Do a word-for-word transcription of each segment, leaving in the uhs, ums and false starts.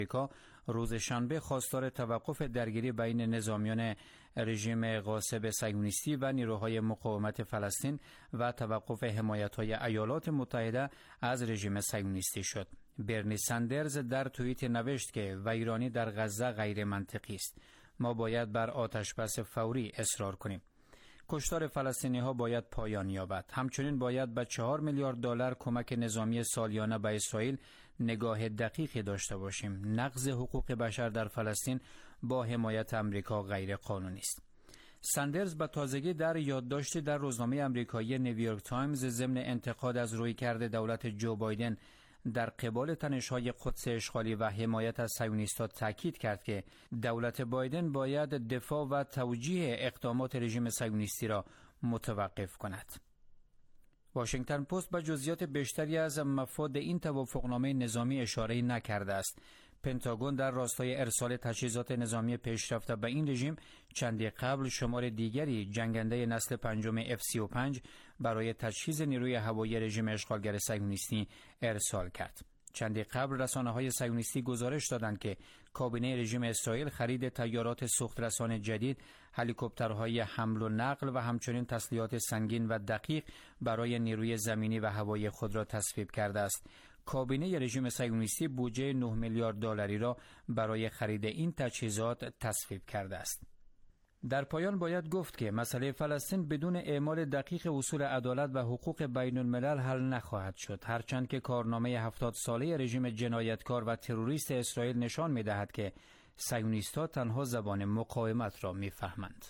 امریکا روز شنبه خواستار توقف درگیری بین نظامیان رژیم غاصب صهیونیستی و نیروهای مقاومت فلسطین و توقف حمایت‌های ایالات متحده از رژیم صهیونیستی شد. برنی سندرز در توییت نوشت که ویرانی در غزه غیر منطقی است. ما باید بر آتشبس فوری اصرار کنیم. کشتار فلسطینی ها باید پایان یابد. همچنین باید به چهار میلیارد دلار کمک نظامی سالیانه به اسرائیل نگاه دقیقی داشته باشیم. نقض حقوق بشر در فلسطین با حمایت امریکا غیر قانونی است. سندرز به تازگی در یادداشتی در روزنامه امریکایی نیویورک تایمز ضمن انتقاد از رویکرد دولت جو بایدن در قبال تنش‌های قدس اشغالی و حمایت از صهیونیست‌ها تاکید کرد که دولت بایدن باید دفاع و توجیه اقدامات رژیم صهیونیستی را متوقف کند. واشنگتن پست به جزئیات بیشتری از مفاد این توافقنامه نظامی اشاره نکرده است. پنتاگون در راستای ارسال تجهیزات نظامی پیشرفته به این رژیم چندی قبل شمار دیگری جنگنده نسل پنجم اف سی و پنج برای تجهیز نیروی هوایی رژیم اشغالگر صهیونیستی ارسال کرد. چندی قبل رسانه‌های صهیونیستی گزارش دادند که کابینه رژیم اسرائیل خرید طیارات سوخترسان جدید، هلیکوپترهای حمل و نقل و همچنین تسلیحات سنگین و دقیق برای نیروی زمینی و هوایی خود را تصویب کرده است. کابینه رژیم صهیونیستی بودجه نه میلیارد دلاری را برای خرید این تجهیزات تصویب کرده است. در پایان باید گفت که مسئله فلسطین بدون اعمال دقیق اصول عدالت و حقوق بین الملل حل نخواهد شد، هرچند که کارنامه هفتاد ساله رژیم جنایتکار و تروریست اسرائیل نشان می‌دهد که صهیونیست‌ها تنها زبان مقاومت را می‌فهمند.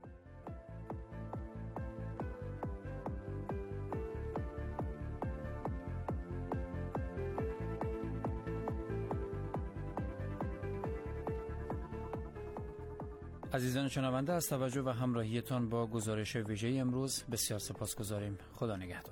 عزیزان شنونده، از توجه و همراهیتان با گزارش ویژه امروز بسیار سپاسگزاریم. خدا نگهدار.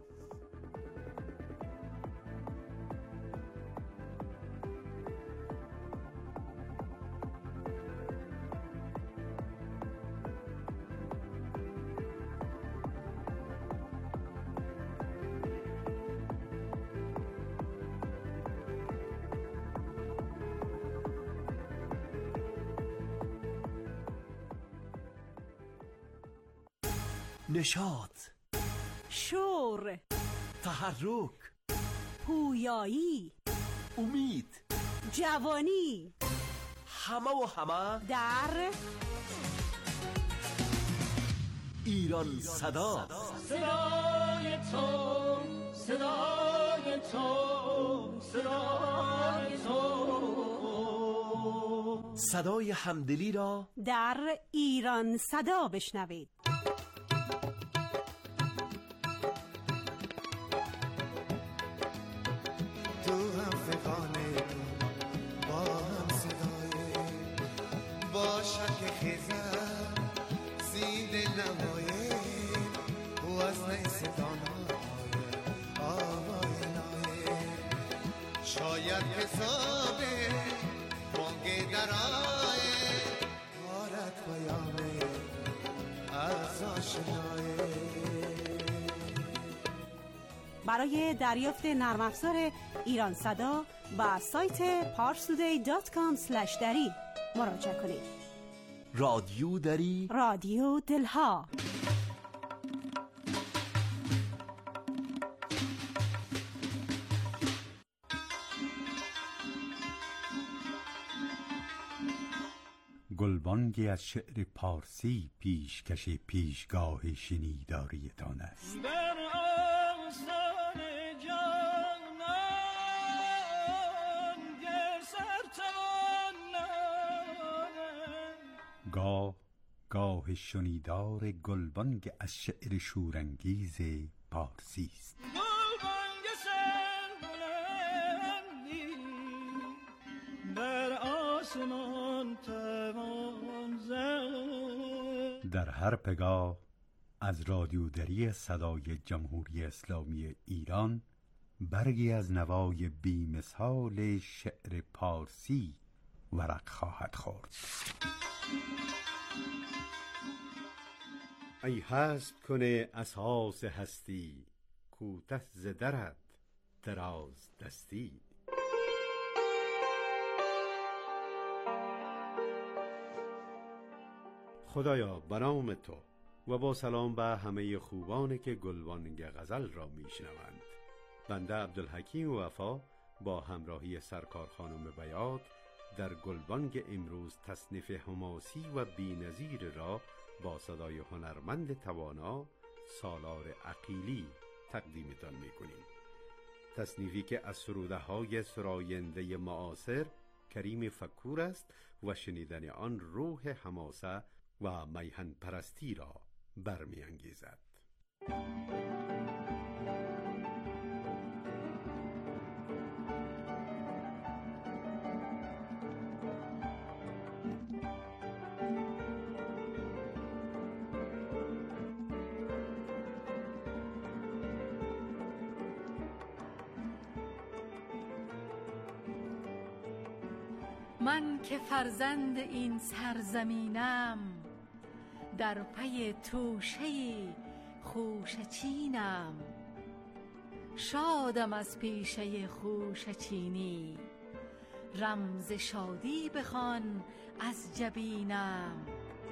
نشاط، شور، تحرک، پویایی، امید، جوانی، همه و همه در ایران صدا. صدای تو، صدای تو، صدای تو، صدای همدلی را در ایران صدا بشنوید. باشد که خیزم زید نمایه و از نیستان آوای نایه شاید حسابه بانگ در آیه کارت بیامه از آشنایه. برای دریافت نرم افزار ایران صدا با سایت پارسودی دات کام اسلش دری مراجعه کنید. رادیو دری، رادیو دلها. گلبانگی از شعر پارسی پیشکش پیشگاه شنیداریتان است. گاه گاه شنیدار گلبانگ از شعر شورانگیز پارسی است. گلبانگ سربلندی در آسمان توان زد. در هر پگاه از رادیو دری صدای جمهوری اسلامی ایران برگی از نوای بی‌مثال شعر پارسی ورق خواهد خورد. ای هست کنه اساس هستی، کوته ز درت دراز دستی. خدایا به نام تو و با سلام به همه خوبانی که گلبانگ غزل را میشنوند. بنده عبدالحکیم وفا با همراهی سرکار خانم بیات در گلبانگ امروز تصنیف حماسی و بی‌نظیر را با صدای هنرمند توانا سالار عقیلی تقدیمتان میکنیم. تصنیفی که از سروده های سراینده معاصر کریم فکور است و شنیدن آن روح حماسه و میهن پرستی را برمی انگیزد. من که فرزند این سرزمینم، در پی توشه خوشه چینم. شادم از پیشه خوشه چینی، رمز شادی بخوان از جبینم.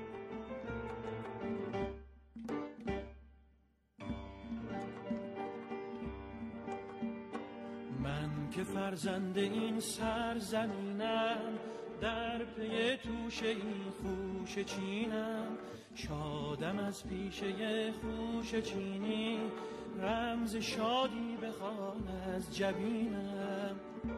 من که فرزند این سرزمینم، در پی توشه این خوشه چینم. شادم از پیشه خوشه چینی، رمز شادی بخوان از جبینم.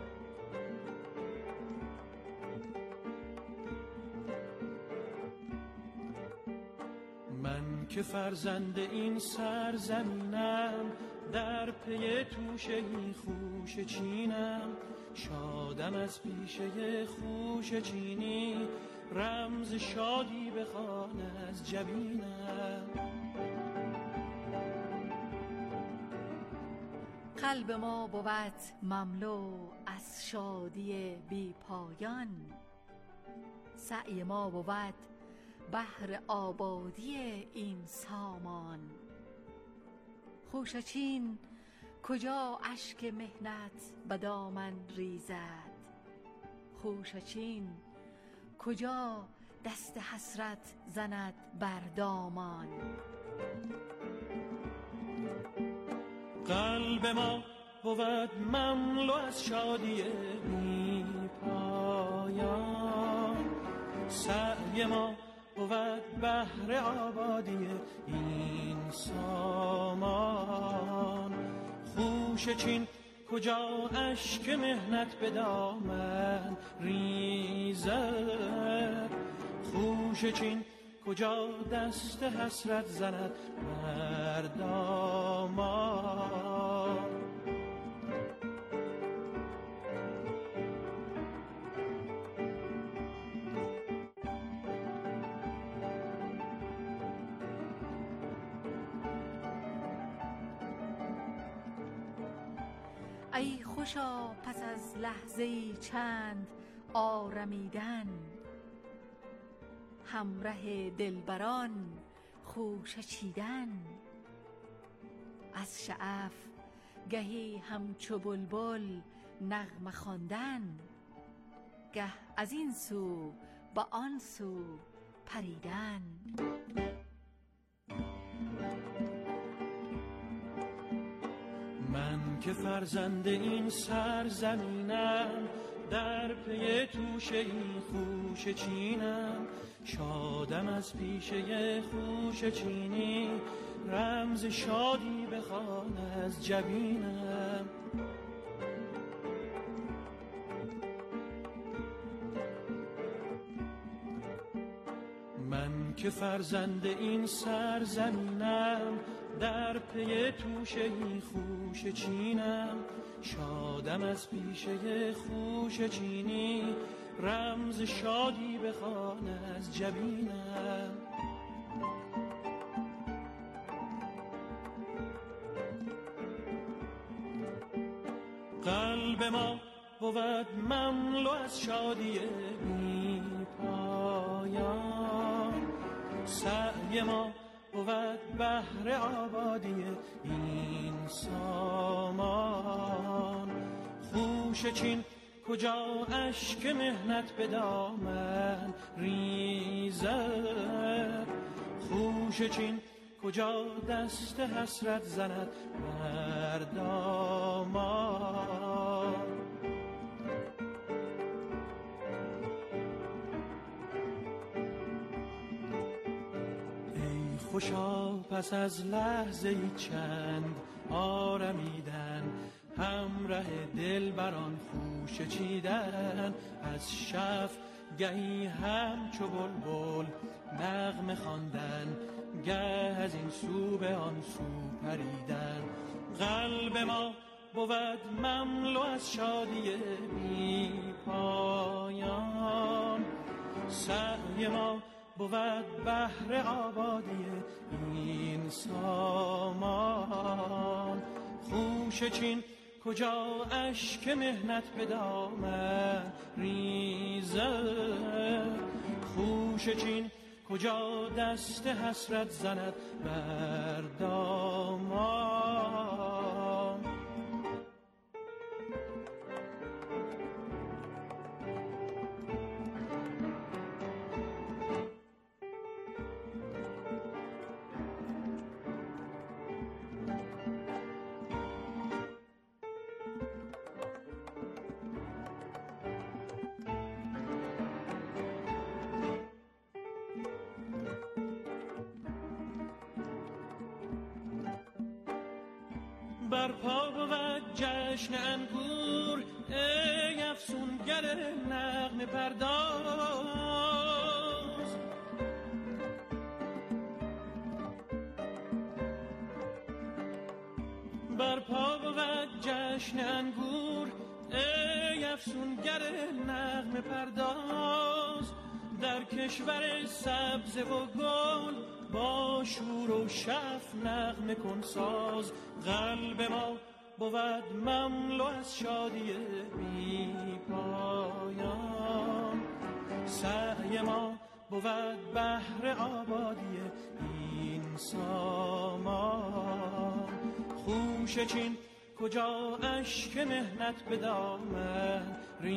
من که فرزند این سرزمینم، در پی توشه این خوشه چینم. شادم از پیشه خوشه چینی، رمز شادی بخوان از جبینم. قلب ما بود مملو از شادی بی پایان، سعی ما بود بهر آبادی این سامان. خوشه چین کجا اشک مهنت به دامن ریزد، خوشه چین کجا دست حسرت زند بر دامان. قلب ما بود مملو از شادی بی پایان، سعی ما بود بهر آبادی این سامان. خوشه چین کجا اشک مهنت به دامن ریزد، خوشه چین کجا دست حسرت زند بر دامان. ای خوشا پس از لحظه‌ای چند آرمیدن، همره دلبران خوشه چیدن. از شعف گهی همچو بلبل نغمه خواندن، گه از این سو به آن سو پریدن. من که فرزند این سرزمینم، در پی توشه این خوشه چینم. شادم از پیشه خوشه چینی، رمز شادی بخوان از جبینم. من که فرزند این سرزمینم، در پی توشه این خوشه چینم. شادم از پیشه خوشه چینی، رمز شادی بخوان از جبینم. قلب ما بود مملو از شادی بی پایان، سعی ما بود بهر آبادی این سامان. خوشه چین کجا اشک مهنت به دامن ریزد، خوشه چین کجا دست حسرت زند بر دامان. ای خوشا پس از لحظه چند آرمیدن، همراه دل بران خوشه چیدن، از شف گهی همچو بلبل نغمه خواندن، گه از این سو به آن سو پریدن. قلب ما بود مملو از شادی بی پایان، سعی ما بود بهر آبادی این سامان. خوشه چین کجا اشک مهنت به دامن ریزد، خوشه چین کجا دست حسرت زند بر دامان. بر پا بود جشن انگور، ای افسونگر نغمه پرداز. بر پا بود جشن انگور، ای افسونگر نغمه پرداز. در کشور سبز و گل با شور و شف نغمه کن ساز. قلب ما بود مملو از شادی بی پایان، سعی ما بود بهر آبادی این سامان. خوشه چین کجا اشک مهنت به دامن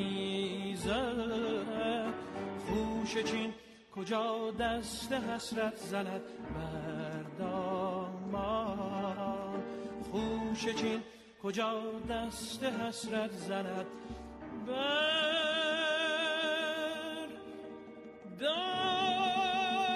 ریزد، خوشه چین کجا دست حسرت زند بر دامان. خوشه چین کجا دست حسرت زند بر دامان.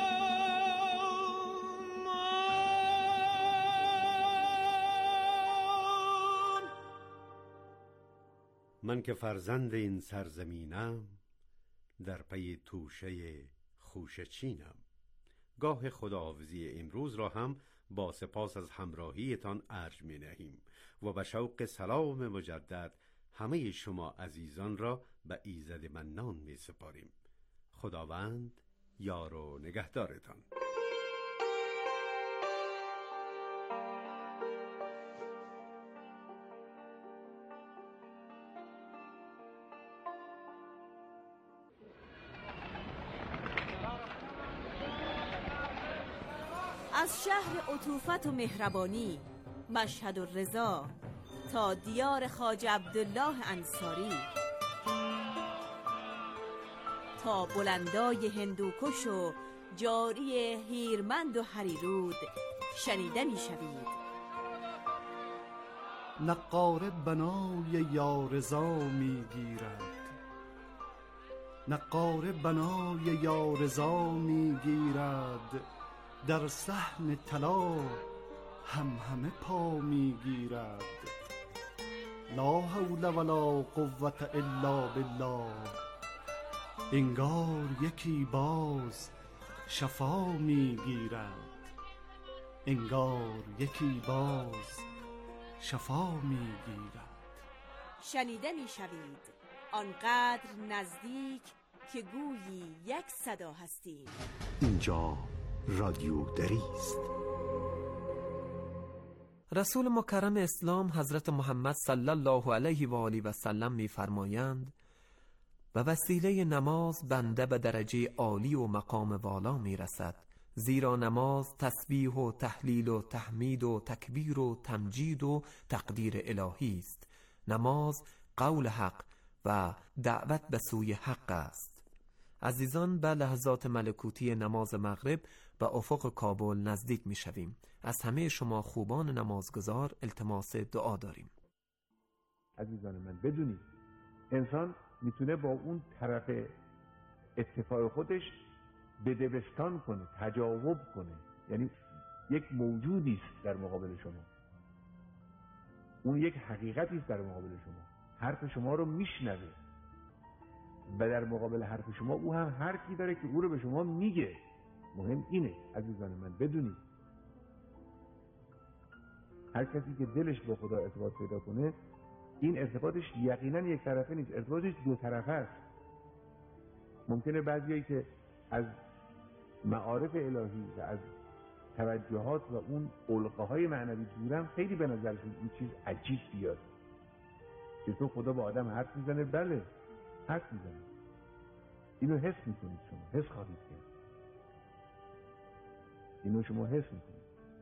من که فرزند این سرزمینم، در پی توشه خوشه چینم. گاه خداحافظی امروز را هم با سپاس از همراهیتان ارج می نهیم و به شوق سلام مجدد همه شما عزیزان را به ایزد منان می سپاریم. خداوند یار و نگهدارتان. از شهر عطوفت و مهربانی مشهد و رضا تا دیار خواجه عبدالله انصاری، تا بلندای هندوکش و جاری هیرمند و هریرود شنیده می شوید. نقاره بنای یارضا می گیرد، نقاره بنای یارضا می گیرد، در صحن طلا هم همه پا می گیرد. لا حول ولا قوة الا بالله، انگار یکی باز شفا می گیرد، انگار یکی باز شفا می گیرد. شنیده می شوید آنقدر نزدیک که گویی یک صدا هستیم. اینجا رادیو دری است. رسول مکرم اسلام حضرت محمد صلی الله علیه و آله و سلم می‌فرمایند و وسیله نماز بنده به درجه عالی و مقام والا میرسد، زیرا نماز تسبیح و تحلیل و تحمید و تکبیر و تمجید و تقدیر الهی است. نماز قول حق و دعوت به سوی حق است. عزیزان، به لحظات ملکوتی نماز مغرب به افق کابل نزدیک می شویم. از همه شما خوبان نمازگزار التماس دعا داریم. عزیزان من، بدونید انسان میتونه با اون طرف اتفاق خودش بدبستان کنه، تجاوب کنه، یعنی یک موجودی است در مقابل شما، اون یک حقیقتی است در مقابل شما، حرف شما رو میشنوه و در مقابل حرف شما او هم حرفی داره که او رو به شما میگه. مهم اینه عزیزان من، بدونید هر کسی که دلش با خدا ارتباط پیدا کنه، این ارتباطش یقینا یک طرفه نیست، ارتباطش دو طرفه است. ممکنه بعضیایی که از معارف الهی و از توجهات و اون علقه‌های معنوی دورن، خیلی به نظرشون این چیز عجیب بیاد که تو خدا با آدم حرف میزنه. بله حرف میزنه، اینو حس میکنید، شما حس خواهید کرد، اینو شما حس میکنید،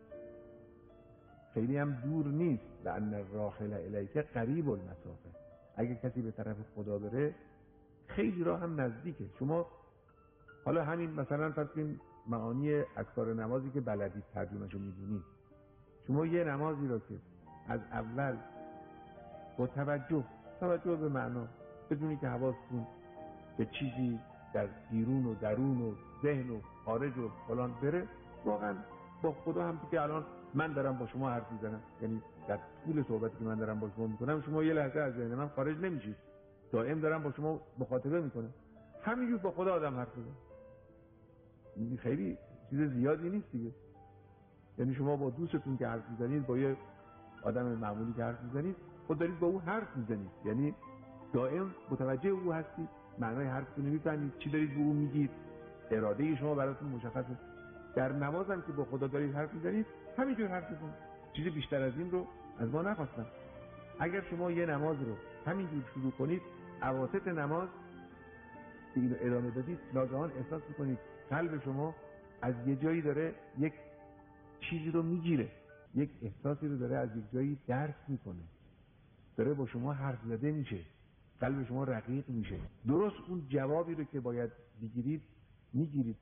خیلی هم دور نیست. لأن الراحل الیک قریب المسافه، اگه کسی به طرف خدا بره خیلی راه هم نزدیکه. شما حالا همین مثلا فرض کنید معانی اذکار نمازی که بلدید، ترجمه‌شو میدونید، شما یه نمازی رو که از اول با توجه توجه به معنا، بدونی که حواستون به چیزی در بیرون و درون و ذهن و خارج و فلان بره، واقعا با خدا هم که الان من دارم با شما حرف میزنم، یعنی در طول صحبتی که من دارم با شما میکنم، شما یه لحظه از ذهن من خارج نمیشید، دائم دارم با شما مخاطبه میکنم. همینجور با خدا آدم حرف میزنه، این خیلی چیز زیادی نیست دیگه. یعنی شما با دوستتون که حرف میزنید، با یه آدم معمولی که حرف میزنید، خود دارید با او حرف میزنید، یعنی دائم متوجه او هستید، معنای حرفتون رو میفهمید، چی دارید به او میگید، اراده شما براتون مشخصه. در نماز هم که با خدا دارید حرف میزنید، همینجور حرف بزنید. چیزی بیشتر از این رو از ما نخواستم. اگر شما یه نماز رو همینجور شروع کنید، اواسط نماز که اینو ادامه بدید، ناگهان احساس میکنید قلب شما از یه جایی داره یک چیزی رو میگیره، یک احساسی رو داره از یک جایی درک میکنه، داره با شما حرف زده میشه، قلب شما رقیق میشه، درست اون جوابی رو که باید بگیرید میگیرید.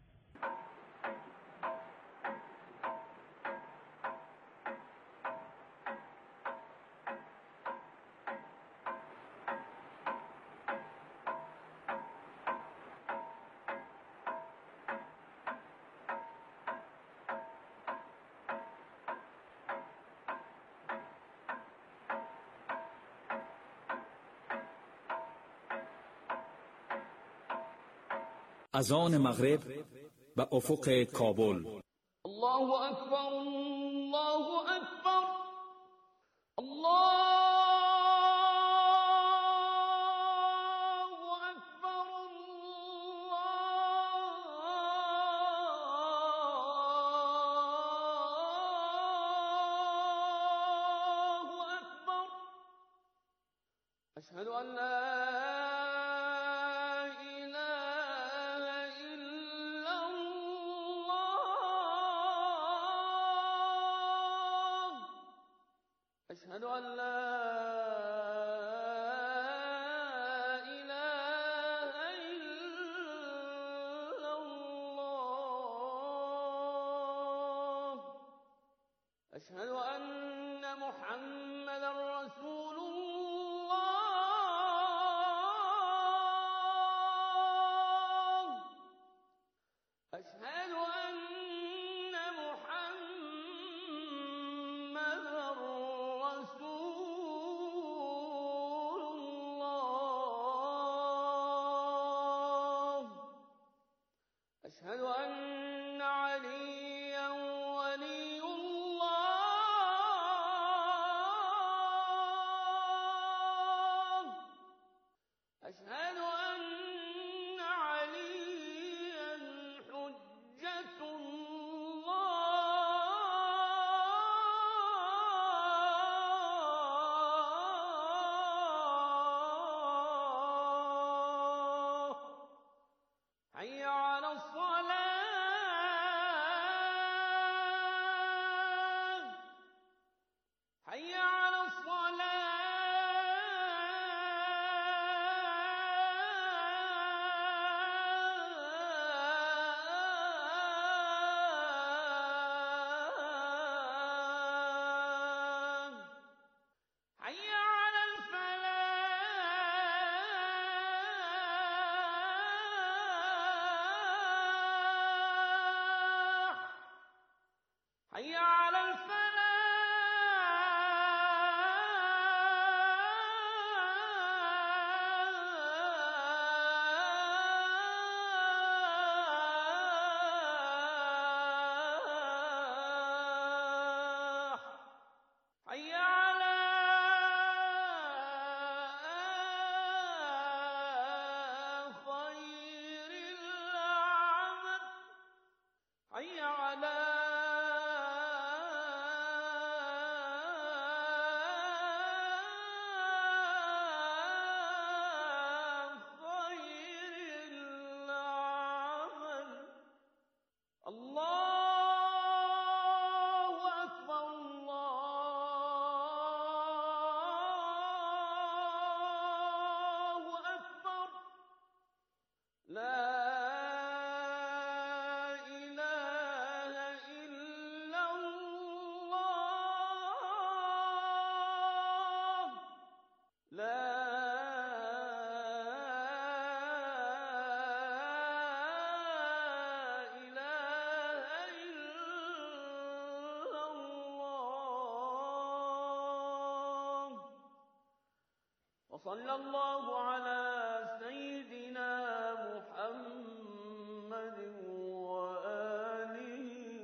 اذان مغرب به افق کابل. الله اکبر، الله اکبر، الله اکبر، الله اکبر. اشهد ان لا أشهد أن لا إله إلا الله. أشهد أن محمدا رسول الله. أشهد أن أشهد أن عليا ولي الله. حي علی صلی الله علی سیدنا محمد و آله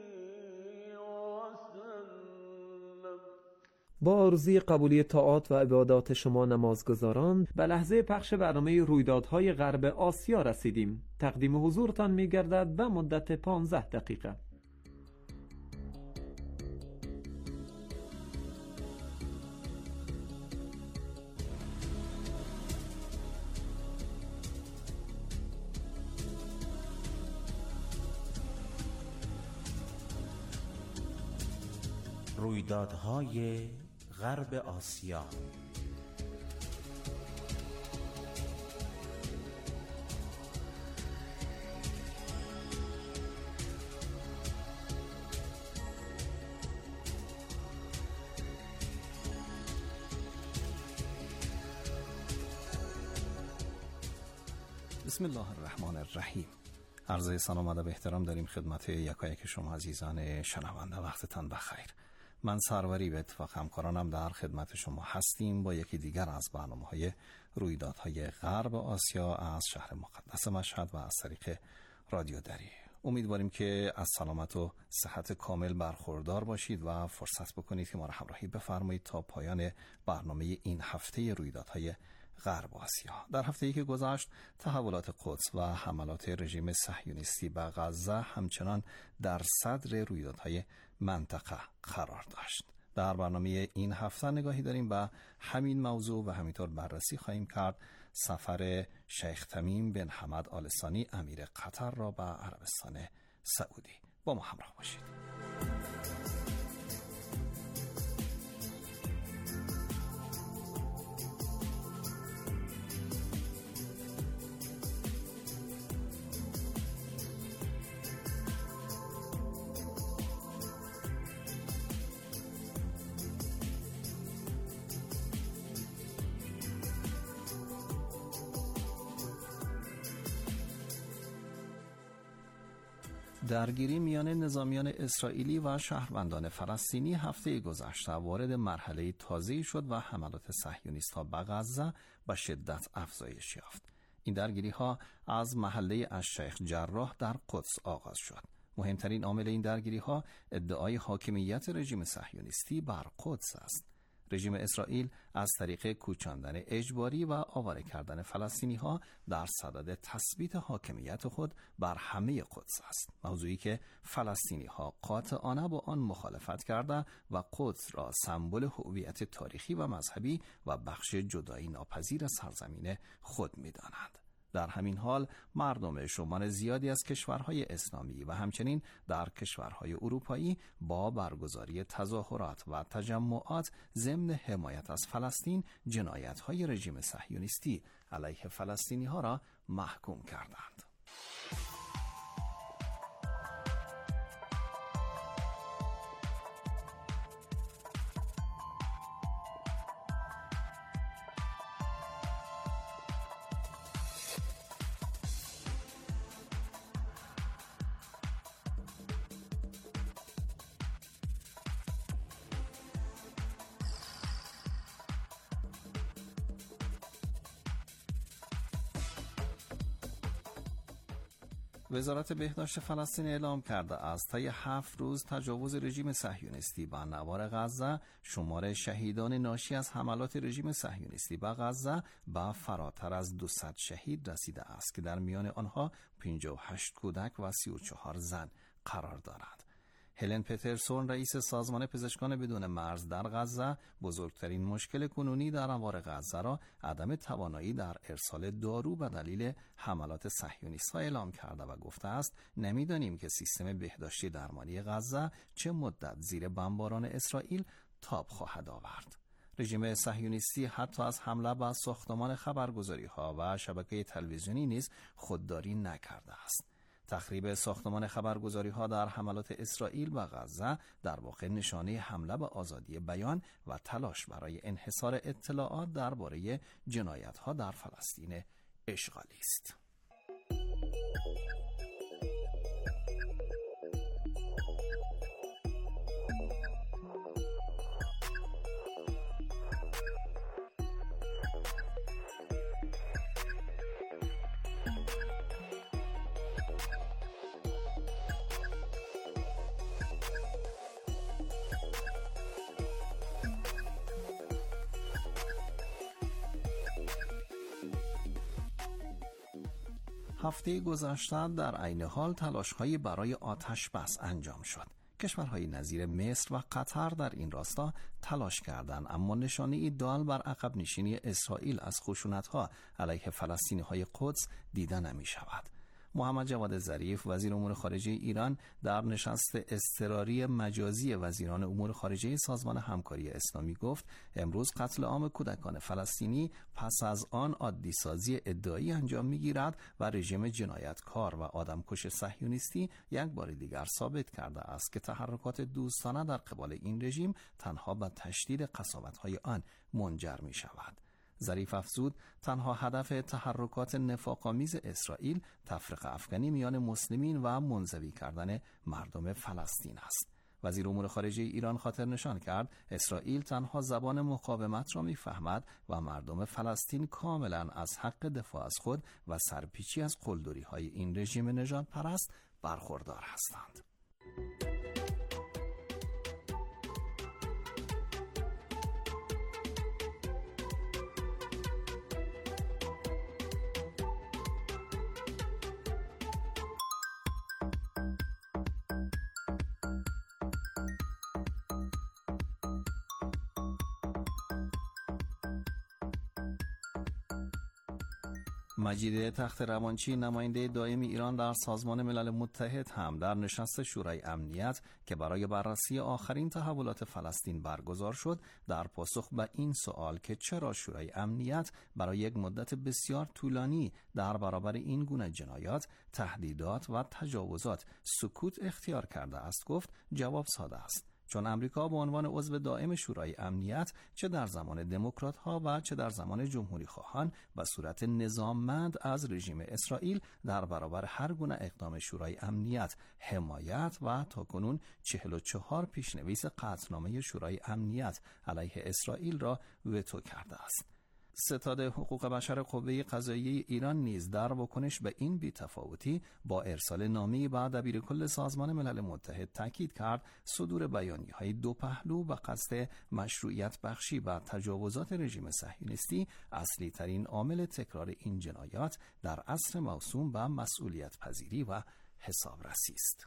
و سلم. با آرزوی قبولی طاعات و عبادات شما نمازگزاران به لحظه پخش برنامه رویدادهای غرب آسیا رسیدیم. تقدیم حضورتان می‌گردد به مدت پانزده دقیقه. رویدادهای غرب آسیا. بسم الله الرحمن الرحیم. عرض سلام و ادب و احترام داریم خدمت یکایک شما عزیزان شنونده. وقتتان بخیر. من سروری به اتفاق همکارانم در خدمت شما هستیم با یکی دیگر از برنامه‌های رویدادهای غرب آسیا از شهر مقدس مشهد و از طریق رادیو دری. امیدواریم که از سلامت و صحت کامل برخوردار باشید و فرصت بکنید که ما را همراهی بفرمایید تا پایان برنامه این هفته رویدادهای غرب آسیا. در هفته‌ای که گذشت تحولات قدس و حملات رژیم صهیونیستی به غزه همچنان در صدر رویدادهای منطقه قرار داشت. در برنامه این هفته نگاهی داریم به همین موضوع و همینطور بررسی خواهیم کرد سفر شیخ تمیم بن حمد آل ثانی امیر قطر را به عربستان سعودی. با ما همراه باشید. درگیری میان نظامیان اسرائیلی و شهروندان فلسطینی هفته گذشته وارد مرحله تازه‌ای شد و حملات صهیونیست‌ها به غزه به شدت افزایش یافت. این درگیری‌ها از محله الشیخ جراح در قدس آغاز شد. مهمترین عامل این درگیری‌ها ادعای حاکمیت رژیم صهیونیستی بر قدس است. رژیم اسرائیل از طریق کوچاندن اجباری و آواره کردن فلسطینی‌ها در صدد تثبیت حاکمیت خود بر همه قدس است، موضوعی که فلسطینی‌ها قاطعانه با آن مخالفت کرده و قدس را سمبل هویت تاریخی و مذهبی و بخش جدایی ناپذیر سرزمین خود می‌دانند. در همین حال مردم شمار زیادی از کشورهای اسلامی و همچنین در کشورهای اروپایی با برگزاری تظاهرات و تجمعات ضمن حمایت از فلسطین جنایت‌های رژیم صهیونیستی علیه فلسطینی‌ها را محکوم کردند. وزارت بهداشت فلسطین اعلام کرده از طی هفت روز تجاوز رژیم صهیونیستی به نوار غزه شمار شهیدان ناشی از حملات رژیم صهیونیستی به غزه به فراتر از دویست شهید رسیده است که در میان آنها پنجاه و هشت کودک و سی و چهار زن قرار دارد. هلن پترسون رئیس سازمان پزشکان بدون مرز در غزه بزرگترین مشکل کنونی در انبار غزه را عدم توانایی در ارسال دارو به دلیل حملات صهیونیست‌ها اعلام کرده و گفته است نمی‌دانیم که سیستم بهداشتی درمانی غزه چه مدت زیر بمباران اسرائیل تاب خواهد آورد. رژیم صهیونیستی حتی از حمله به ساختمان خبرگزاری‌ها و شبکه تلویزیونی نیز خودداری نکرده است. تخریب ساختمان خبرگزاری‌ها در حملات اسرائیل و غزه در واقع نشانه حمله به آزادی بیان و تلاش برای انحصار اطلاعات درباره جنایت‌ها در فلسطین اشغالی است. هفته گذشته در عین حال تلاش‌هایی برای آتش بس انجام شد. کشورهای نظیر مصر و قطر در این راستا تلاش کردند، اما نشانه‌ای دال بر عقب نشینی اسرائیل از خشونت‌ها علیه فلسطینی‌های قدس دیده نمی‌شود. محمد جواد ظریف وزیر امور خارجه ایران در نشست اضطراری مجازی وزیران امور خارجه سازمان همکاری اسلامی گفت امروز قتل عام کودکان فلسطینی پس از آن عادی سازی ادعایی انجام می‌گیرد و رژیم جنایتکار و آدمکش صهیونیستی یک بار دیگر ثابت کرده است که تحرکات دوستانه در قبال این رژیم تنها به تشدید قساوت‌های آن منجر می‌شود. ظریف افزود تنها هدف تحرکات نفاق‌آمیز اسرائیل تفرقه افکنی میان مسلمین و منزوی کردن مردم فلسطین است. وزیر امور خارجه ایران خاطر نشان کرد اسرائیل تنها زبان مقاومت را می‌فهمد و مردم فلسطین کاملا از حق دفاع از خود و سرپیچی از قلدری‌های این رژیم نژاد پرست برخوردار هستند. مجید تخت روانچی نماینده دائم ایران در سازمان ملل متحد هم در نشست شورای امنیت که برای بررسی آخرین تحولات فلسطین برگزار شد در پاسخ به این سوال که چرا شورای امنیت برای یک مدت بسیار طولانی در برابر این گونه جنایات، تهدیدات و تجاوزات سکوت اختیار کرده است گفت جواب ساده است. چون امریکا به عنوان عضو دائم شورای امنیت چه در زمان دموکرات‌ها و چه در زمان جمهوری خواهان به صورت نظاممند از رژیم اسرائیل در برابر هر گونه اقدام شورای امنیت حمایت و تاکنون چهل و چهار پیشنویس قطعنامه شورای امنیت علیه اسرائیل را وتو کرده است. ستاد حقوق بشر قوه قضاییه ایران نیز در واکنش به این بی‌تفاوتی با ارسال نامه‌ای به دبیرکل سازمان ملل متحد تاکید کرد صدور بیانیه‌های دو پهلو به قصد مشروعیت بخشی و تجاوزات رژیم صهیونیستی اصلی ترین عامل تکرار این جنایات در عصر موسوم به مسئولیت پذیری و حسابرسی است.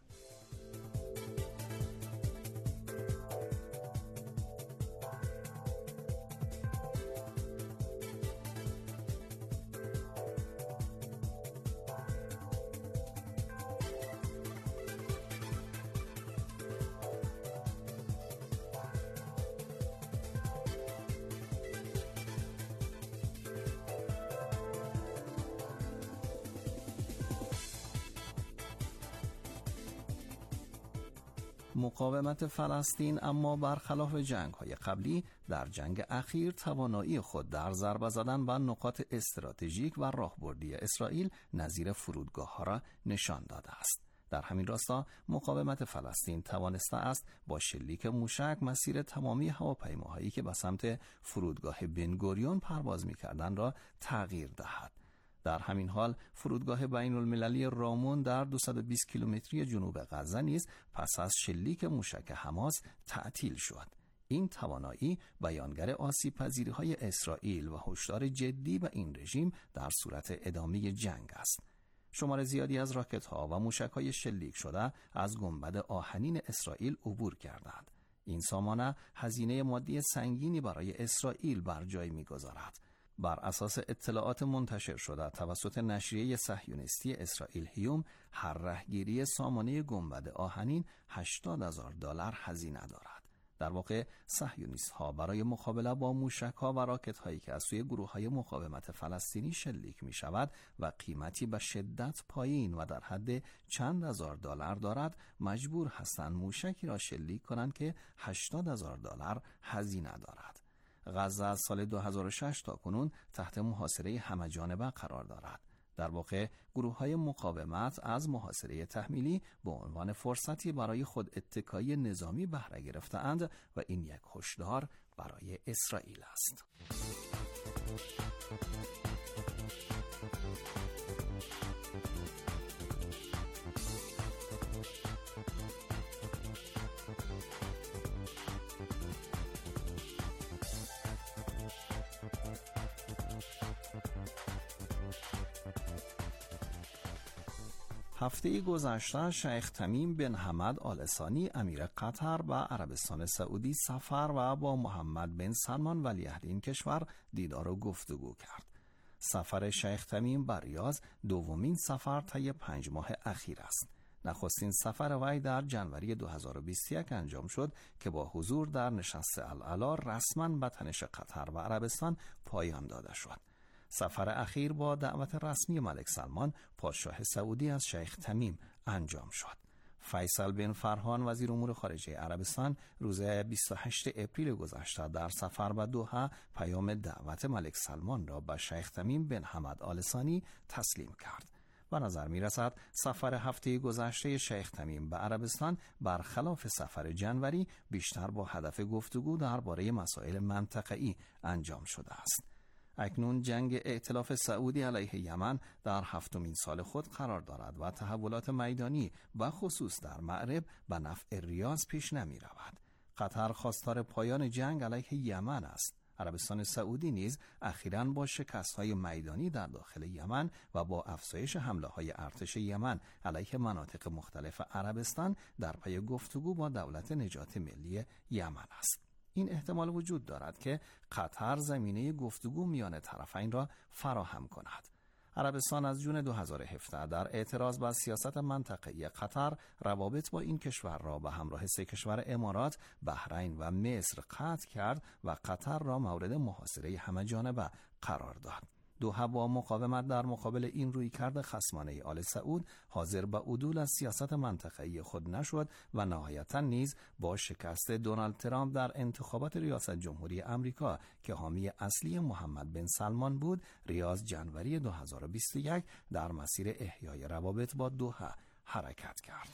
مقاومت فلسطین اما برخلاف جنگ‌های قبلی در جنگ اخیر توانایی خود در ضربه زدن به نقاط استراتژیک و راهبردی اسرائیل نظیر فرودگاه‌ها را نشان داده است. در همین راستا مقاومت فلسطین توانسته است با شلیک موشک مسیر تمامی هواپیماهایی که به سمت فرودگاه بنگوریون پرواز می‌کردند را تغییر دهد. در همین حال فرودگاه بین المللی رامون در دویست و بیست کیلومتری جنوب غزه نیز پس از شلیک موشک حماس تعطیل شد. این توانایی بیانگر آسیب پذیری‌های اسرائیل و هشدار جدی به این رژیم در صورت ادامه جنگ است. شمار زیادی از راکت‌ها و موشک‌های شلیک شده از گنبد آهنین اسرائیل عبور کردند. این سامانه هزینه مادی سنگینی برای اسرائیل بر جای می‌گذارد. بر اساس اطلاعات منتشر شده توسط نشریه صهیونیستی اسرائیل هیوم، هر رهگیری سامانه گنبد آهنین هشتاد هزار دلار هزینه دارد. در واقع صهیونیست‌ها برای مقابله با موشک‌ها و راکت‌هایی که از سوی گروه‌های مقاومت فلسطینی شلیک می‌شود و قیمتی به شدت پایین و در حد چند هزار دلار دارد، مجبور هستند موشکی را شلیک کنند که هشتاد هزار دلار هزینه دارد. غزه از سال دو هزار و شش تا کنون تحت محاصره همه‌جانبه قرار دارد. در واقع گروه‌های مقاومت از محاصره تحمیلی به عنوان فرصتی برای خود اتکایی نظامی بهره گرفته‌اند و این یک هشدار برای اسرائیل است. هفته گذشته شیخ تمیم بن حمد آل ثانی امیر قطر و عربستان سعودی سفر و با محمد بن سلمان ولیعهد این کشور دیدار و گفتگو کرد. سفر شیخ تمیم به ریاض دومین سفر طی پنج ماه اخیر است. نخستین سفر وی در جنوری دو هزار و بیست و یک انجام شد که با حضور در نشست العلا رسما به تنش قطر و عربستان پایان داده شد. سفر اخیر با دعوت رسمی ملک سلمان پادشاه سعودی از شیخ تمیم انجام شد. فیصل بن فرهان وزیر امور خارجه عربستان روز بیست و هشتم اپریل گذشته در سفر به دوحه پیام دعوت ملک سلمان را به شیخ تمیم بن حمد آل ثانی تسلیم کرد. به نظر می رسد سفر هفته گذشته شیخ تمیم به عربستان برخلاف سفر جنوری بیشتر با هدف گفتگو درباره مسائل منطقه‌ای انجام شده است. اکنون جنگ ائتلاف سعودی علیه یمن در هفتمین سال خود قرار دارد و تحولات میدانی و خصوص در مغرب به نفع ریاض پیش نمی رود. قطر خواستار پایان جنگ علیه یمن است. عربستان سعودی نیز اخیراً با شکست‌های میدانی در داخل یمن و با افزایش حمله‌های ارتش یمن علیه مناطق مختلف عربستان در پی گفتگو با دولت نجات ملی یمن است. این احتمال وجود دارد که قطر زمینه گفتگو میان طرفین را فراهم کند. عربستان از جون دو هزار و هفده در اعتراض بر سیاست منطقه‌ای قطر روابط با این کشور را به همراه سه کشور امارات، بحرین و مصر قطع کرد و قطر را مورد محاصره همه‌جانبه قرار داد. دوحه با مقاومت در مقابل این رویکرد خصمانه آل سعود حاضر به عدول از سیاست منطقه‌ای خود نشد و نهایتاً نیز با شکست دونالد ترامپ در انتخابات ریاست جمهوری آمریکا که حامی اصلی محمد بن سلمان بود، ریاض جنوری دو هزار و بیست و یک در مسیر احیای روابط با دوحه حرکت کرد.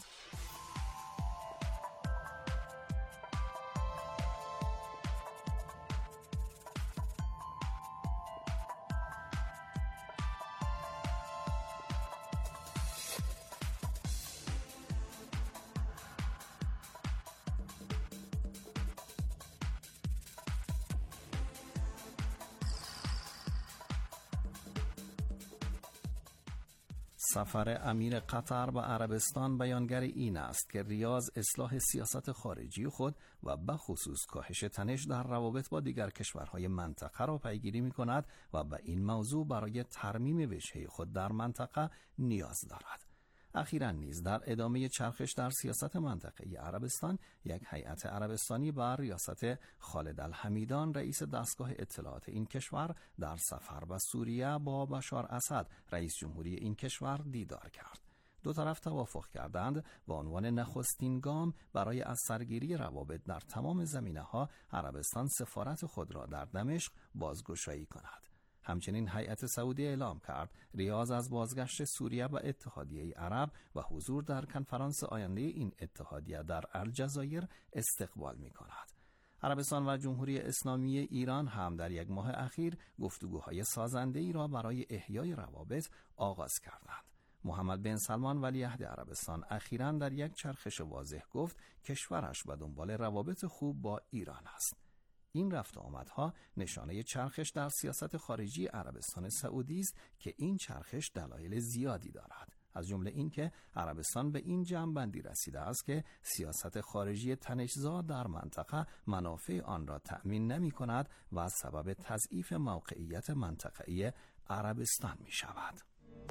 سفر امیر قطر به عربستان بیانگر این است که ریاض اصلاح سیاست خارجی خود و به خصوص کاهش تنش در روابط با دیگر کشورهای منطقه را پیگیری می کند و به این موضوع برای ترمیم وجهه خود در منطقه نیاز دارد. اخیراً نیز در ادامه چرخش در سیاست منطقه‌ای عربستان، یک هیئت عربستانی بر ریاست خالد الحمیدان رئیس دستگاه اطلاعات این کشور در سفر به سوریه با بشار اسد رئیس جمهوری این کشور دیدار کرد. دو طرف توافق کردند با عنوان نخستین گام برای از سرگیری روابط در تمام زمینه‌ها عربستان سفارت خود را در دمشق بازگشایی کند. همچنین هیئت سعودی اعلام کرد ریاض از بازگشت سوریه به اتحادیه عرب و حضور در کنفرانس آینده این اتحادیه در الجزایر استقبال می کند. عربستان و جمهوری اسلامی ایران هم در یک ماه اخیر گفتگوهای سازنده‌ای را برای احیای روابط آغاز کردند. محمد بن سلمان ولیعهد عربستان اخیراً در یک چرخش واضح گفت کشورش به دنبال روابط خوب با ایران است. این رفت و آمدها نشانه چرخش در سیاست خارجی عربستان سعودی است که این چرخش دلایل زیادی دارد، از جمله این که عربستان به این جمع‌بندی رسیده است که سیاست خارجی تنش‌زا در منطقه منافع آن را تأمین نمی‌کند و سبب تضعیف موقعیت منطقه‌ای عربستان می‌شود.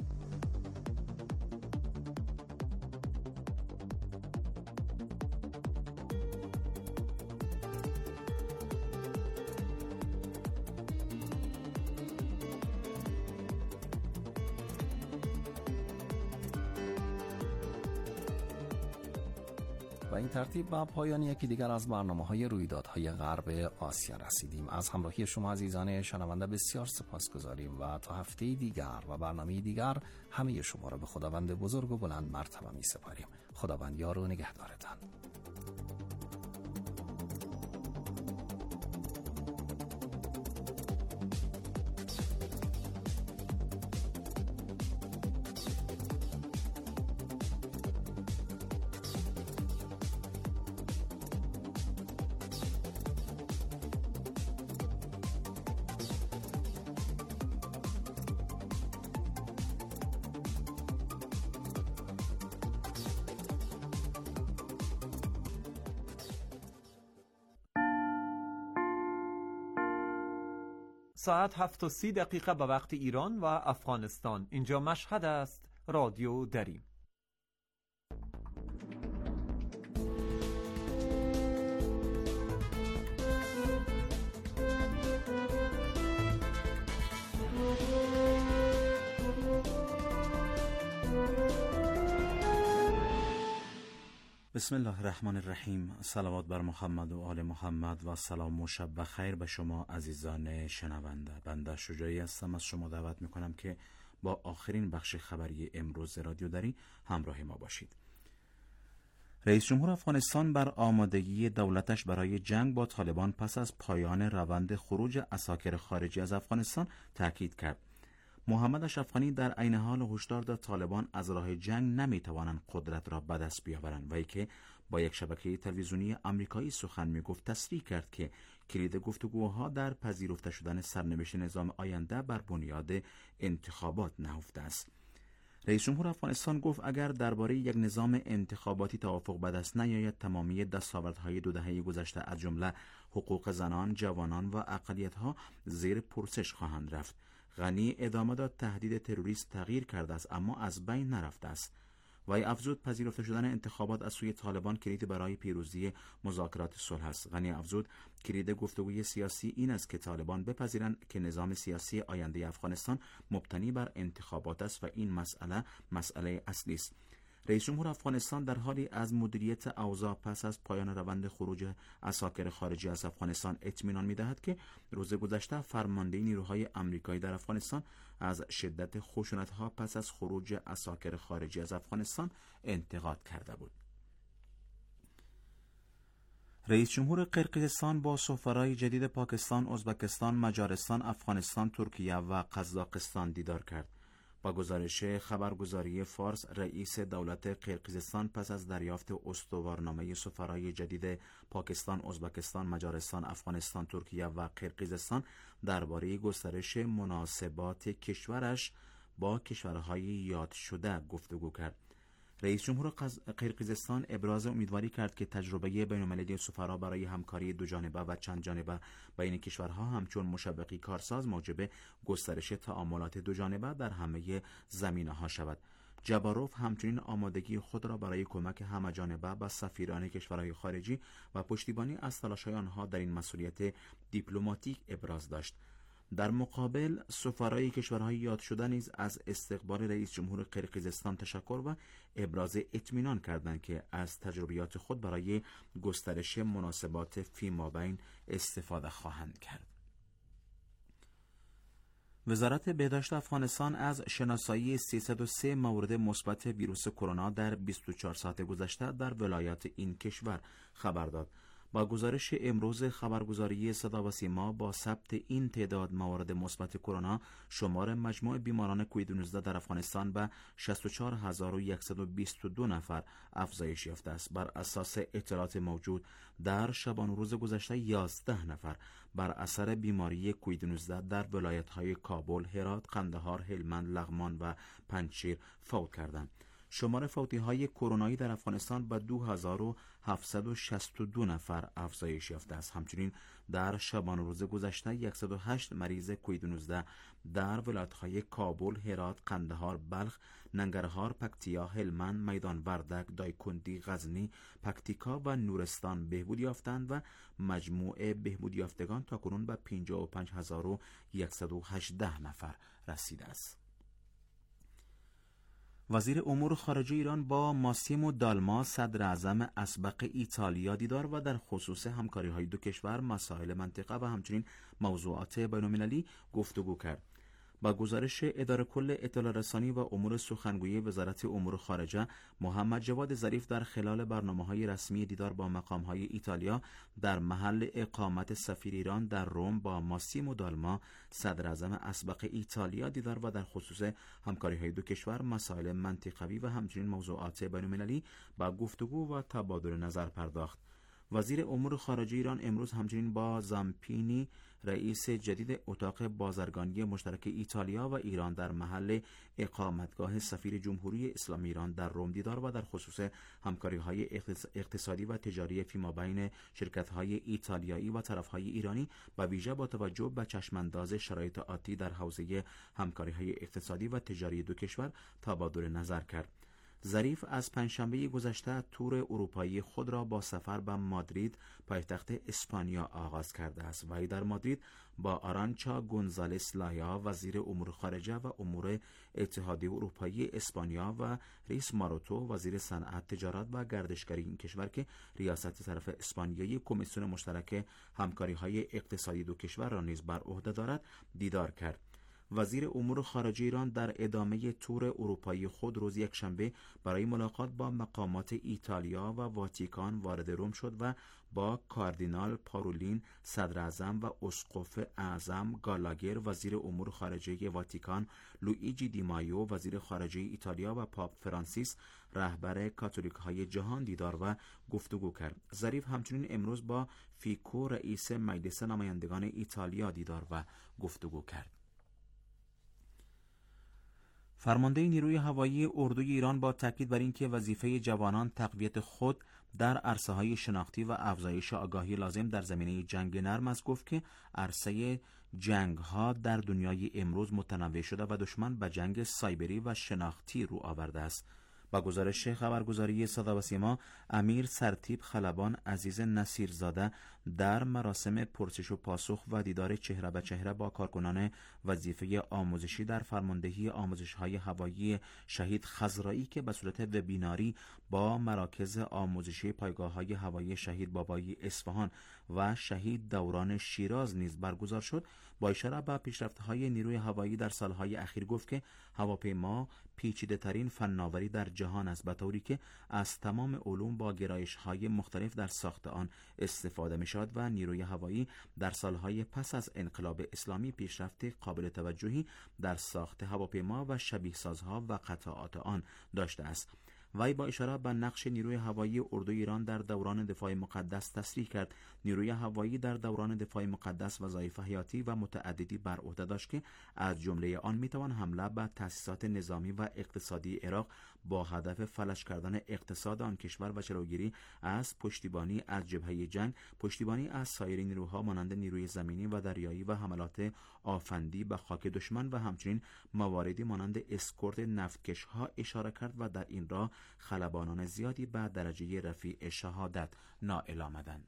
و این ترتیب با پایان یکی دیگر از برنامه‌های رویدادهای غرب آسیا رسیدیم. از همراهی شما عزیزان شنونده بسیار سپاسگزاریم و تا هفته دیگر و برنامه دیگر همه شما را به خداوند بزرگ و بلند مرتبه می‌سپاریم. خداوند یار و نگهدارتان. ساعت هفت و سی دقیقه به وقت ایران و افغانستان. اینجا مشهد است. رادیو دریم. بسم الله الرحمن الرحیم. صلوات بر محمد و آل محمد و سلام و شب بخیر به شما عزیزان شنونده. بنده شجاعی هستم، از شما دعوت میکنم که با آخرین بخش خبری امروز رادیو دری همراه ما باشید. رئیس جمهور افغانستان بر آمادگی دولتش برای جنگ با طالبان پس از پایان روند خروج عساکر خارجی از افغانستان تاکید کرد. محمد اشرف غنی در عین حال هشدار داد طالبان از راه جنگ نمیتوانند قدرت را به دست بیاورند و ای که با یک شبکه تلویزیونی آمریکایی سخن میگفت تصریح کرد که کلید گفتگوها در پذیرفته شدن سرنوشت نظام آینده بر بنیاد انتخابات نهفته است. رئیس جمهور افغانستان گفت اگر درباره یک نظام انتخاباتی توافق به دست نیاید، تمامی دستاوردهای دو دهه گذشته از جمله حقوق زنان، جوانان و اقلیت‌ها زیر پرسش خواهند رفت. غنی ادامه داد تهدید تروریست تغییر کرده است اما از بین نرفته است. وی افزود پذیرفته شدن انتخابات از سوی طالبان کلید برای پیروزی مذاکرات صلح است. غنی افزود کلید گفتگوی سیاسی این است که طالبان بپذیرند که نظام سیاسی آینده افغانستان مبتنی بر انتخابات است و این مسئله مسئله اصلی است. رئیس جمهور افغانستان در حالی از مدیریت اوضاع پس از پایان روند خروج عساکر خارجی از افغانستان اطمینان می‌دهد که روز گذشته فرمانده نیروهای آمریکایی در افغانستان از شدت خشونت‌ها پس از خروج عساکر خارجی از افغانستان انتقاد کرده بود. رئیس جمهور قرقیزستان با سفرای جدید پاکستان، ازبکستان، مجارستان، افغانستان، ترکیه و قزاقستان دیدار کرد. با گزارش خبرگزاری فارس، رئیس دولت قرقیزستان پس از دریافت استوارنامه سفرای جدید پاکستان، ازبکستان، مجارستان، افغانستان، ترکیه و قرقیزستان درباره گسترش مناسبات کشورش با کشورهای یاد شده گفتگو کرد. رئیس جمهور قرقیزستان ابراز امیدواری کرد که تجربه بین‌المللی سفرا برای همکاری دو جانبه و چند جانبه بین کشورها همچون مشوقی کارساز موجب گسترش تعاملات دو جانبه در همه زمینه‌ها شود. جباروف همچنین آمادگی خود را برای کمک همه جانبه به سفیران کشورهای خارجی و پشتیبانی از تلاش‌های آنها در این مسئولیت دیپلماتیک ابراز داشت. در مقابل سفرای کشورهای یاد شده نیز از استقبال رئیس جمهور قرقیزستان تشکر و ابراز اطمینان کردند که از تجربیات خود برای گسترش مناسبات فیمابین استفاده خواهند کرد. وزارت بهداشت افغانستان از شناسایی سیصد و سه مورد مثبت ویروس کرونا در بیست و چهار ساعت گذشته در ولایات این کشور خبر داد. با گزارش امروز خبرگزاری صدا و سیما، با ثبت این تعداد موارد مثبت کرونا، شمار مجموع بیماران کووید نوزده در افغانستان به شصت و چهار هزار و صد و بیست و دو نفر افزایش یافته است. بر اساس اطلاعات موجود در شبانه روز گذشته یازده نفر بر اثر بیماری کووید نوزده در ولایت‌های کابل، هرات، قندهار، هلمند، لغمان و پنجشیر فوت کردند. شمار فوتی‌های کرونایی در افغانستان به دو هزار و هفتصد و شصت و دو نفر افزایش یافته است. همچنین در شبانه روز گذشته صد و هشت مریض کووید نوزده در ولایت‌های کابل، هرات، قندهار، بلخ، ننگرهار، پکتیا، هلمند، میدان وردک، دایکندی، غزنی، پکتیکا و نورستان بهبود یافتند و مجموع بهبود یافتگان تاکنون به پنجاه و پنج هزار و صد و هجده نفر رسیده است. وزیر امور خارجه ایران با ماسیمو دالما، صدر اعظم اسبق ایتالیا دیدار و در خصوص همکاری‌های دو کشور، مسائل منطقه و همچنین موضوعات بین‌المللی گفتگو کرد. با گزارش اداره کل اطلاع رسانی و امور سخنگوی وزارت امور خارجه، محمد جواد ظریف در خلال برنامه‌های رسمی دیدار با مقام‌های ایتالیا در محل اقامت سفیر ایران در روم با ماسیمو دالما، صدر اعظم اسبق ایتالیا دیدار و در خصوص همکاری‌های دو کشور، مسائل منطقوی و همچنین موضوعات بین‌المللی با گفتگو و تبادل نظر پرداخت. وزیر امور خارجه ایران امروز همچنین با زامپینی، رئیس جدید اتاق بازرگانی مشترک ایتالیا و ایران در محل اقامتگاه سفیر جمهوری اسلامی ایران در روم دیدار و در خصوص همکاری‌های اقتصادی و تجاری فیمابین شرکت‌های ایتالیایی و طرف‌های ایرانی با ویژه با توجه به چشمانداز شرایط آتی در حوزه همکاری‌های اقتصادی و تجاری دو کشور تبادل نظر کرد. ظریف از پنجشنبه گذشته تور اروپایی خود را با سفر به مادرید، پایتخت اسپانیا آغاز کرده است. وی در مادرید با آرانچا گونزالس لایا، وزیر امور خارجه و امور اتحادیه اروپایی اسپانیا و رئیس ماروتو، وزیر صنعت، تجارت و گردشگری این کشور که ریاست طرف اسپانیایی کمیسیون مشترک همکاری‌های اقتصادی دو کشور را نیز بر عهده دارد، دیدار کرد. وزیر امور خارجه ایران در ادامه تور اروپایی خود روز یکشنبه برای ملاقات با مقامات ایتالیا و واتیکان وارد روم شد و با کاردینال پارولین، صدر اعظم و اسقف اعظم گالاگر، وزیر امور خارجه واتیکان، لوئیجی دی مایو، وزیر خارجه ایتالیا و پاپ فرانسیس، رهبر کاتولیک های جهان دیدار و گفتگو کرد. ظریف همچنین امروز با فیکو، رئیس مجلس نمایندگان ایتالیا دیدار و گفتگو کرد. فرمانده نیروی هوایی اردوی ایران با تاکید بر اینکه وظیفه جوانان تقویت خود در عرصه‌های شناختی و افزایش آگاهی لازم در زمینه جنگ نرم است، گفت که عرصه جنگ‌ها در دنیای امروز متنوع شده و دشمن به جنگ سایبری و شناختی رو آورده است. با گزارش خبرگزاری صدا و سیما، امیر سرتیپ خلبان عزیز نصیرزاده در مراسم پرسش و پاسخ و دیدار چهره به چهره با کارکنان وظیفه آموزشی در فرماندهی آموزش‌های هوایی شهید خضرایی که به صورت وبیناری با مراکز آموزشی پایگاه‌های هوایی شهید بابایی اصفهان و شهید دوران شیراز نیز برگزار شد، با اشاره به پیشرفت‌های نیروی هوایی در سالهای اخیر گفت که هواپیما پیچیده‌ترین فناوری در جهان است، به طوری که از تمام علوم با گرایش‌های مختلف در ساخت آن استفاده می‌شود و نیروی هوایی در سالهای پس از انقلاب اسلامی پیشرفت قابل توجهی در ساخت هواپیما و شبیه سازها و قطعات آن داشته است. وی با اشاره به نقش نیروی هوایی اردوی ایران در دوران دفاع مقدس تصریح کرد نیروی هوایی در دوران دفاع مقدس وظایف حیاتی و متعددی بر عهده داشت که از جمله آن میتوان حمله به تأسیسات نظامی و اقتصادی عراق با هدف فلج کردن اقتصاد آن کشور و جلوگیری از پشتیبانی از جبهه جنگ، پشتیبانی از سایر نیروها مانند نیروی زمینی و دریایی و حملات آفندی به خاک دشمن و همچنین مواردی مانند اسکورت نفتکش ها اشاره کرد و در این راه خلبانان زیادی به درجه رفیع شهادت نائل آمدند.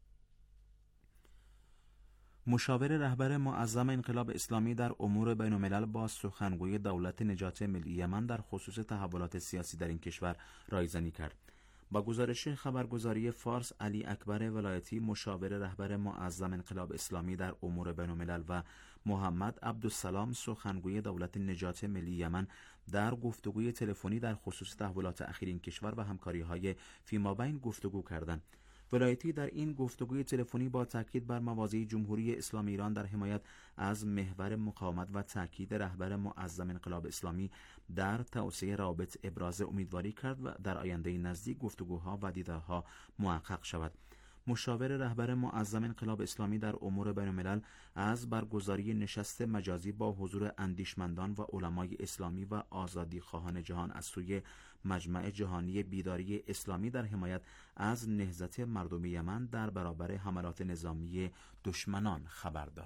مشاور رهبر معظم انقلاب اسلامی در امور بین الملل با سخنگوی دولت نجات ملی یمن در خصوص تحولات سیاسی در این کشور رایزنی کرد. با گزارش خبرگزاری فارس، علی اکبر ولایتی مشاور رهبر معظم انقلاب اسلامی در امور بین الملل و محمد عبدالسلام سخنگوی دولت نجات ملی یمن در گفتگوی تلفنی در خصوص تحولات اخیر این کشور و همکاری‌های فیمابین گفتگو کردند. ولایتی در این گفتگوی تلفنی با تاکید بر مواضع جمهوری اسلامی ایران در حمایت از محور مقاومت و تاکید رهبر معظم انقلاب اسلامی در توسعه روابط ابراز امیدواری کرد و در آینده نزدیک گفتگوها و دیدارها محقق شود. مشاور رهبر معظم انقلاب اسلامی در امور بین الملل از برگزاری نشست مجازی با حضور اندیشمندان و علمای اسلامی و آزادی خواهان جهان از سوی مجمع جهانی بیداری اسلامی در حمایت از نهضت مردم یمن در برابر حملات نظامی دشمنان خبر داد.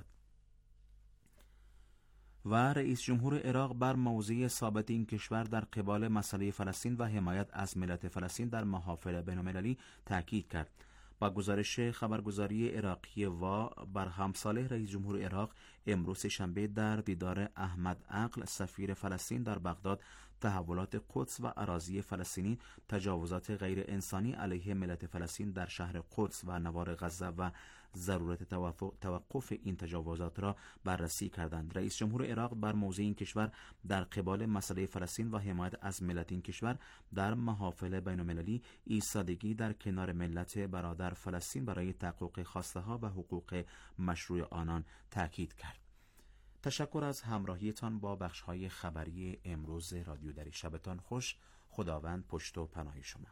و رئیس جمهور عراق بر موضع ثابت این کشور در قبال مسئله فلسطین و حمایت از ملت فلسطین در محافل بین المللی تاکید کرد. با گزارش خبرگزاری عراقی وا، برهم صالح رئیس جمهور عراق امروز شنبه در دیدار احمد عقل سفیر فلسطین در بغداد تحولات قدس و اراضی فلسطینی، تجاوزات غیر انسانی علیه ملت فلسطین در شهر قدس و نوار غزه و ضرورت توقف این تجاوزات را بررسی کردند. رئیس جمهور عراق بر موضع این کشور در قبال مسئله فلسطین و حمایت از ملت این کشور در محافل بین المللی ایستادگی در کنار ملت برادر فلسطین برای تحقق خواسته ها و حقوق مشروع آنان تاکید کرد. تشکر از همراهیتان با بخش های خبری امروز رادیو دری. شبتان خوش. خداوند پشت و پناه شما.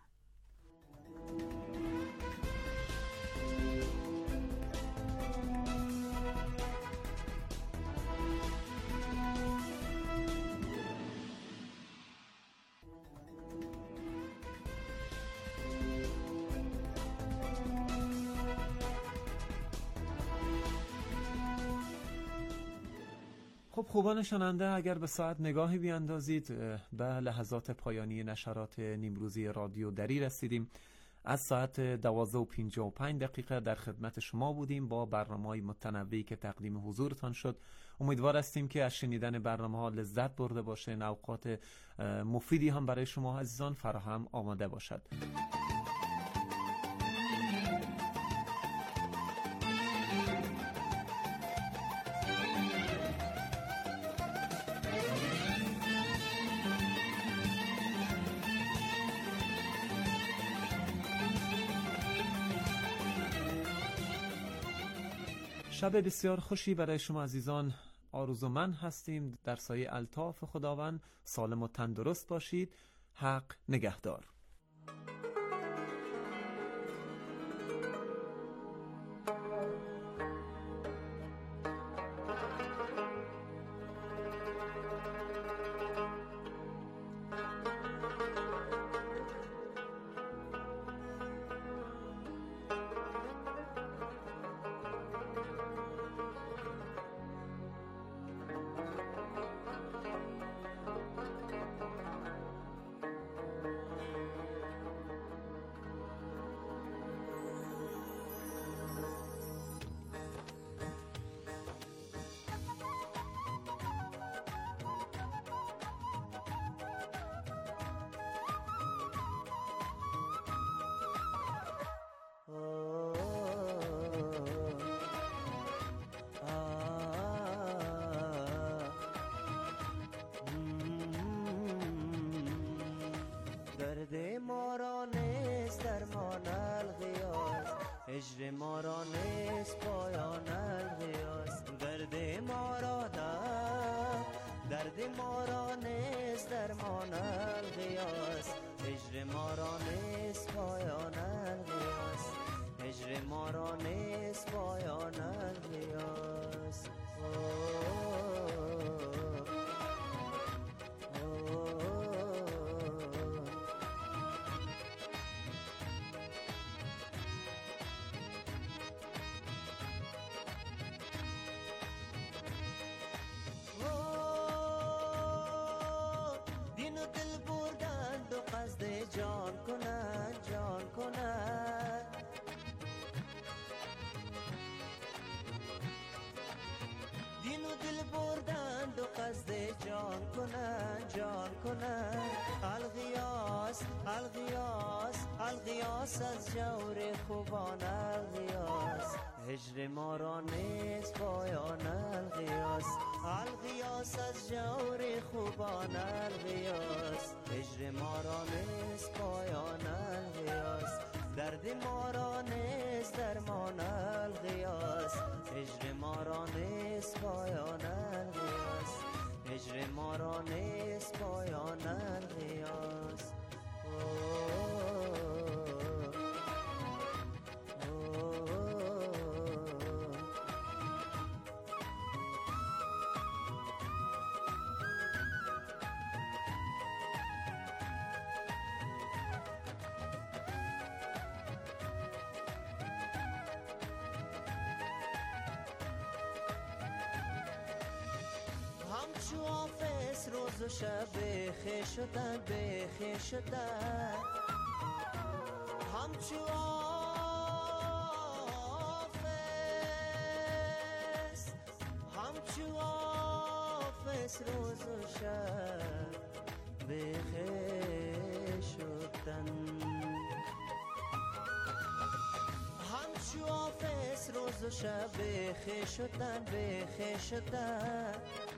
خب خوبان شنونده، اگر به ساعت نگاهی بیاندازید به لحظات پایانی نشرات نیمروزی رادیو دری رسیدیم. از ساعت دوازده و پنجاه و پنج دقیقه در خدمت شما بودیم با برنامه‌های متنوعی که تقدیم حضورتان شد. امیدوار هستیم که از شنیدن برنامه‌ها لذت برده باشین، اوقات مفیدی هم برای شما عزیزان فراهم آماده باشد. شب بسیار خوشی برای شما عزیزان آرزومند هستیم. در سایه الطاف خداوند سالم و تندرست باشید. حق نگهدار. هجر ما را نیست پایان الغیاس، درد ما را نه، درد ما را نیست درمان الغیاس، هجر ما را نیست پایان الغیاس، هجر ما را نیست پایان الغیاس. جان کنن جان کنن دین و دل بردند و قصد جان کنن جان کنن الغیاس الغیاس الغیاس از جور خوبان الغیاس، هجر ما را نیست پایان الغیاس، الغیاس از جور خوبان الغیاس، هجر ما را نیست پایان الغیاس، درد ما را نیست نیست پایان الغیاس. همچو حافظ روز و شب بخیر شدن بخیر شدن. همچو حافظ همچو حافظ روز و شب بخیر شدن. همچو حافظ روز و شب بخیر شدن بخیر شدن.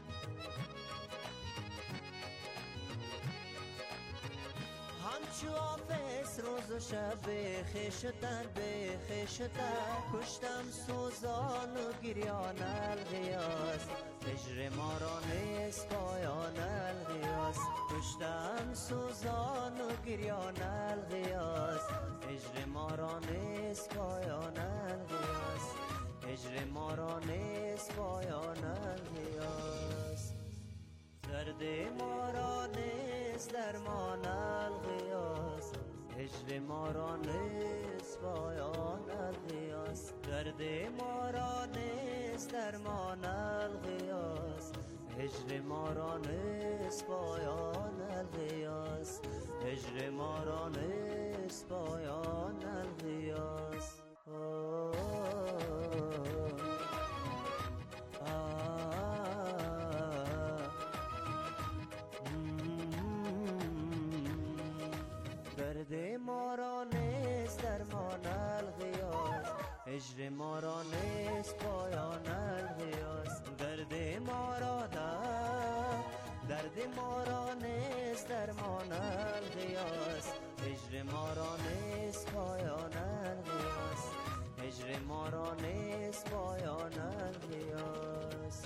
همچو حافظ روز و شب بخیر شدن بخیر شدن. کشتم سوزان و گریان الغیاس، هجر ما را نیست پایان الغیاس. کشتم سوزان و گریان الغیاس، هجر ما را نیست پایان الغیاس. هجر ما را نیست پایان الغیاس. درد ما را نیست درمان الغیاس، هجر ما را نیست پایان الغیاس. درد ما را نیست درمان الغیاس، هجر ما را نیست پایان الغیاس. هجر ما را نیست پایان الغیاس. درد ما را نیست درمان الغیاس، هجر ما را نیست پایان الغیاس. درد ما را در درد ما را نیست درمان الغیاس، هجر ما را نیست پایان الغیاس. هجر ما را نیست پایان الغیاس.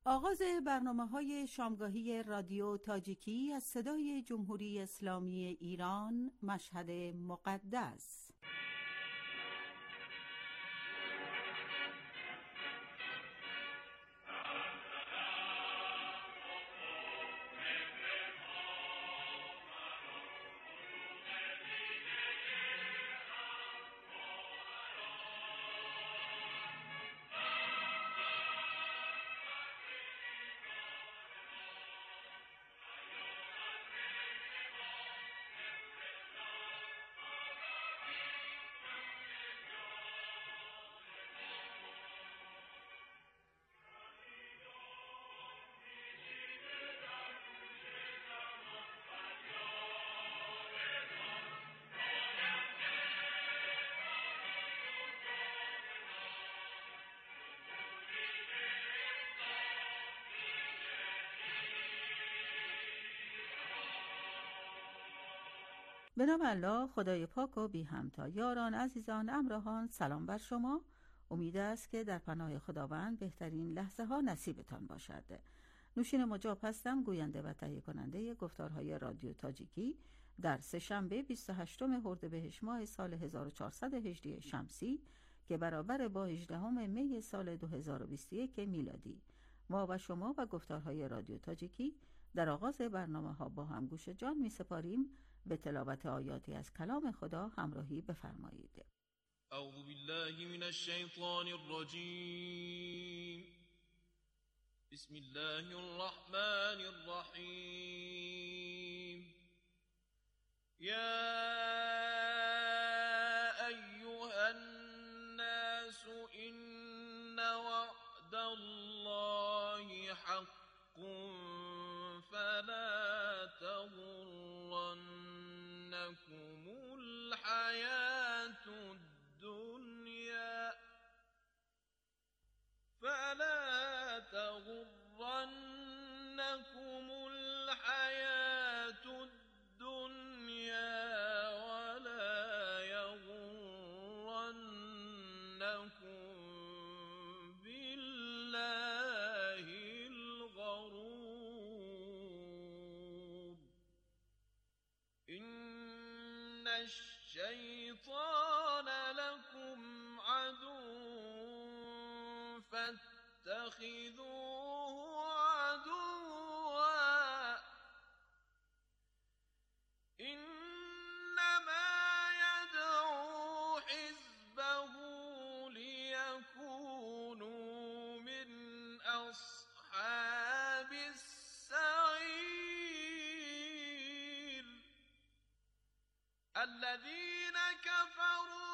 آغاز برنامه‌های شامگاهی رادیو تاجیکی از صدای جمهوری اسلامی ایران، مشهد مقدس. به نام الله خدای پاک و بی همتا. یاران عزیزان همراهان، سلام بر شما. امید است که در پناه خداوند بهترین لحظه ها نصیبتان باشد. نوشین مجاب هستم، گوینده و تهیه کننده گفتارهای رادیو تاجیکی در سه‌شنبه بیست و هشتم اردیبهشت ماه سال هزار و چهارصد و هجده شمسی که برابر با هجدهم می سال دو هزار و بیست و یک میلادی. ما و شما و گفتارهای رادیو تاجیکی در آغاز برنامه ها با هم گوش جان می سپاریم. به تلاوت آیاتی از کلام خدا همراهی بفرمایید. اعوذ بالله من الشیطان الرجیم. بسم الله الرحمن الرحیم. یا ایها الناس ان وعد الله حق فلا تغرنكم الحياة الدنيا فلا تغرنكم الحياة الدنيا ولا يغرنكم بالله الغرور. إن الشيطان لكم عدو فاتخذوه عدوا إنما يدعو حزبه ليكونوا من أصحاب السعير الذين كفروا